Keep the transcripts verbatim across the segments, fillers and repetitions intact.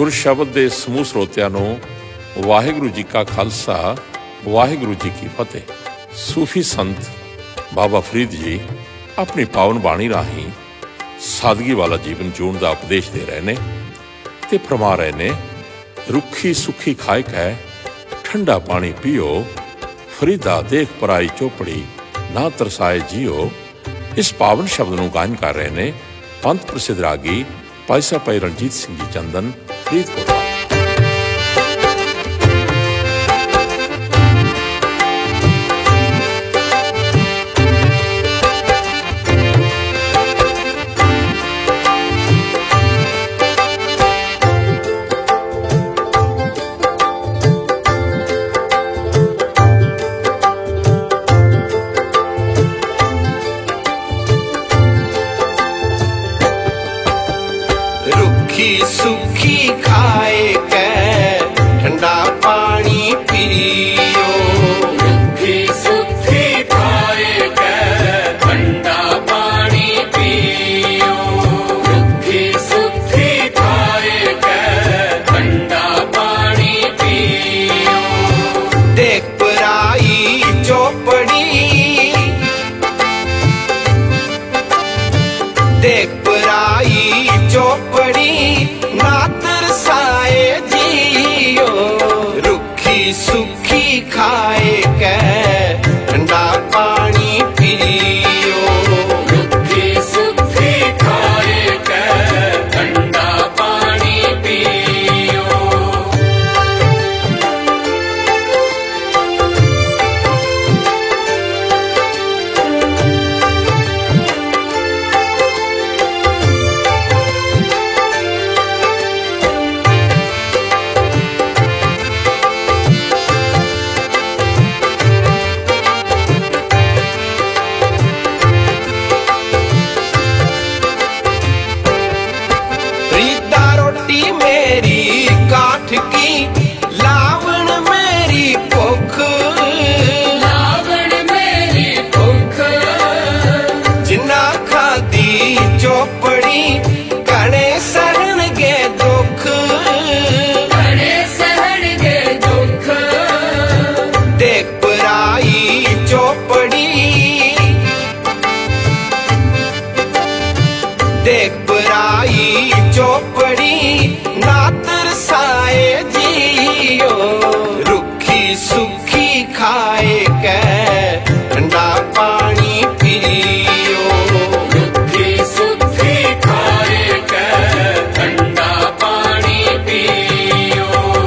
गुर शब्द के समूह ਸਰੋਤਿਆਂ ਨੂੰ वाहिगुरु जी का खालसा वाहिगुरु जी की फतेह। सूफी संत बाबा फरीद जी अपनी पावन बाणी राही सादगी वाला जीवन जीवन का उपदेश दे रहे ने ते फरमा रहे ने, रुखी सुखी खाए कै ठंडा पानी पियो, फरीदा देख पराई चौपड़ी ना तरसाए जियो। इस पावन शब्द नूं गायन कर रहे ने पंथ प्रसिद्ध रागी भाई साहब भाई रणजीत सिंह जी चंदन फरीदकोट। सुखी खाए कै ठंडा पानी पियो, रुखी सुखी खाए कै ठंडा पानी पियो, रुखी सुखी खाए कै ठंडा पानी पियो। देख पराई चौपड़ी, देख पराई चौपड़ी ना तरसाए जियो, रुखी सुखी खाए कै ठंडा पानी पियो, रुखी सुखी खाए कै ठंडा पानी पियो। मेरी काठ की लावण मेरी भुख, लावण मेरी भुख, जिन्ना खादी चौपड़ी कणे सहन गे दुख, कणे सहन गे दुख। देख पराई चौपड़ी, देख पराई चौपड़ी ना तरसाए जियो, रुखी सुखी खाए कै ठंडा पानी पियो, रुखी सुखी खाए कै ठंडा पानी पियो।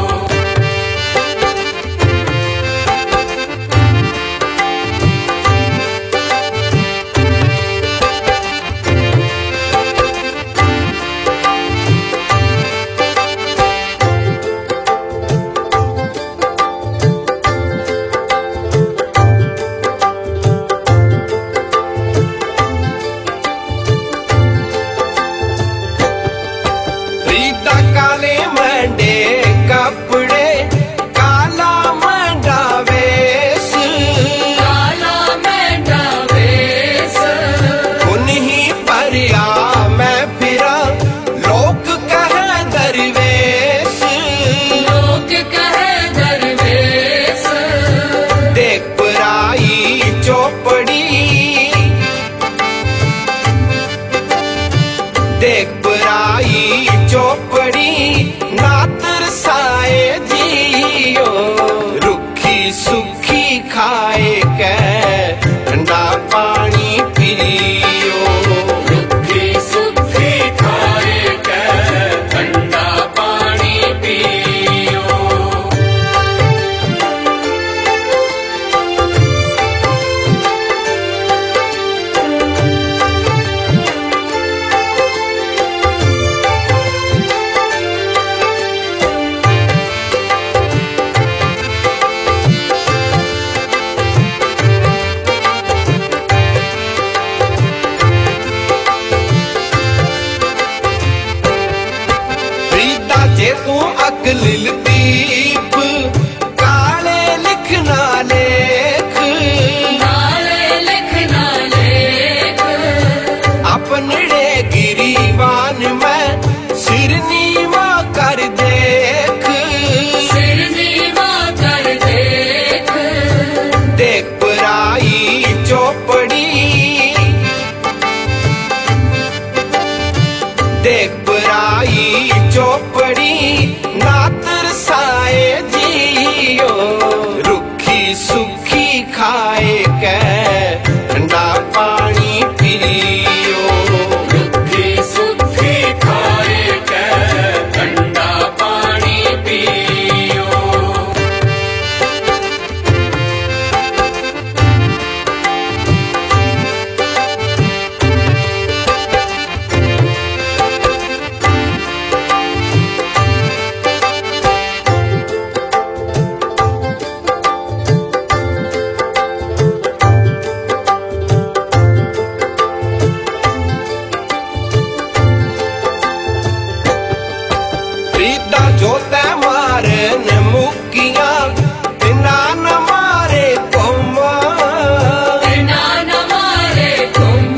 काले मंडे कपड़े काला मंडा वेश, काला मंडा वेश, उन्हीं परिया मैं फिरा लोग कहे दरवेश, लोग कहे दरवेश। देख पराई चौपड़ी, देख पराई चौपड़ी ना तरसाए जियो, रुखी सुखी खाए कै ठंडा पानी पियो, रुखी सुखी खाए कै ठंडा पानी पियो। जे तू अकलिल दीप काले लिखना लेख, काले लिखना लेख, अपने गिरीवान में सिर नीवा कर दे, चौपड़ी ना तरसाए जियो रुखी सुखी खाए कै ठंडा पानी पियो रुखी सुखी खाए कै ठंडा पानी पियो रीता जोते मारे न मुकिया बिना न मारे कोमा बिना न मारे तुम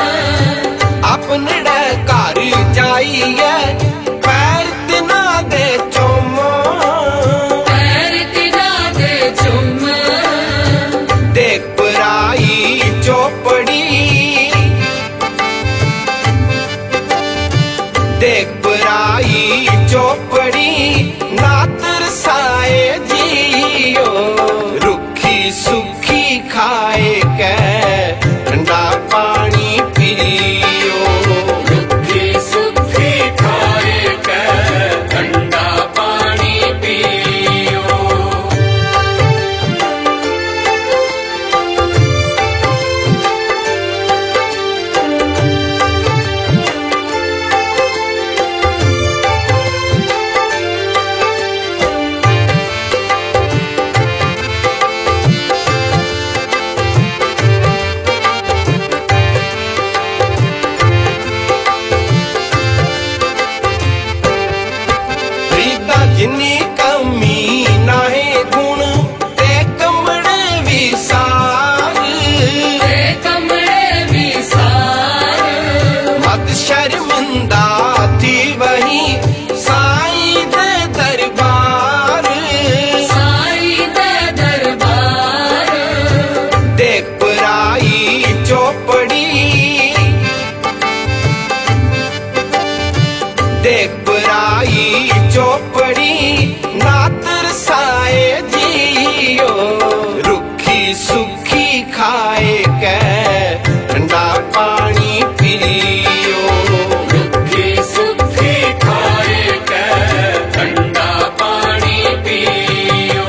अपने घर जाइए पैर दिना दे चोमा पैर तिना दे चुम देख पराई चौपड़ी देख पराई चौपड़ी ना तरसाए जियो रुखी सुखी खाए कै ठंडा पानी पियो रुखी सुखी खाए कै ठंडा पानी पियो रीता जिन्नी कमी नाहे गुण ते कमड़े भी सार ते कमरे भी सार मत शर्मिंदा थी वही साईं दे दरबार साई दे दरबार देख पराई चौपड़ी देख पराई चौपड़ी ना तरसाए जियो रुखी सुखी खाए कै ठंडा पानी पियो रुखी सुखी खाए कै ठंडा पानी पियो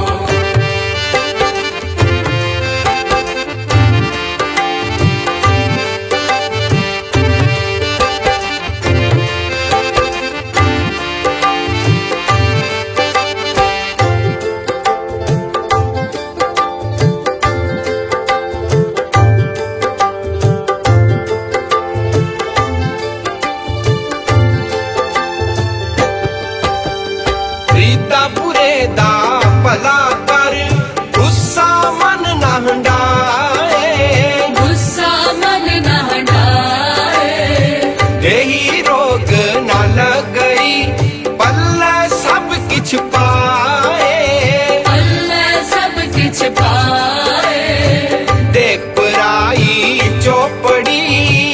रीता बुरे दा भला कर गुस्सा मन न हंडाए गुस्सा मन न हटाए देही रोग न लगई पल्ले सब किछ पाए अल्लाह सब किछ पाए देख पराई चौपड़ी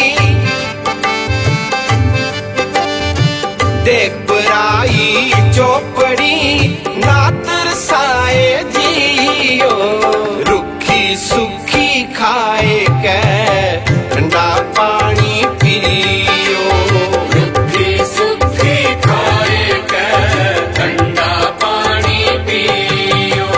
देख पराई चौपड़ी ना तरसाए जियो रुखी सुखी खाए कै ठंडा पानी पियो रुखी सुखी खाए कै ठंडा पानी पियो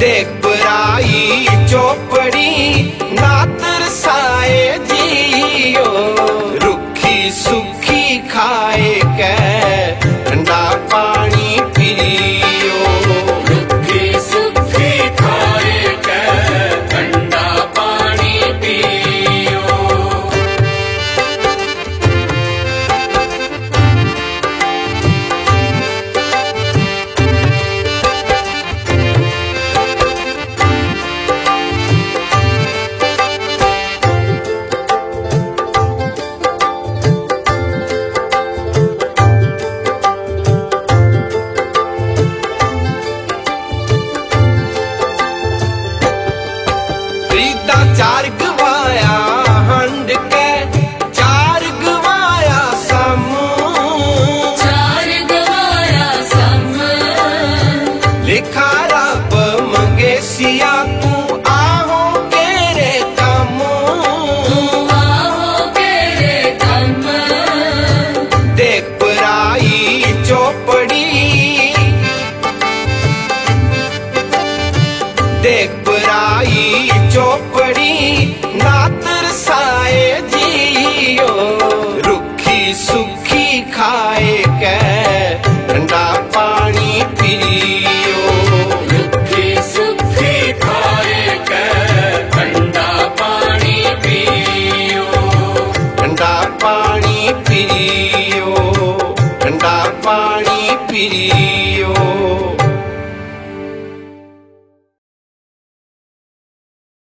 देख पराई चौपड़ी ना तरसाए जियो, रुखी सुखी खाए कै ठंडा पानी पियो। रुखी सुखी खाए कै ठंडा पानी पियो। रीता चार गवाया हंड के, चार गवाया सम, चार गवाया सम। लिखा रब मंगेसिया तू आहो केरे कम, तू आहो केरे कम। देख पराई चौपड़ी, देख पराई चौपड़ी ना तरसाए जियो, रुखी सुखी खाए कै ठंडा पानी पियो। रुखी सुखी खाए कै ठंडा पानी पियो। ठंडा पानी पियो, ठंडा पानी पियो।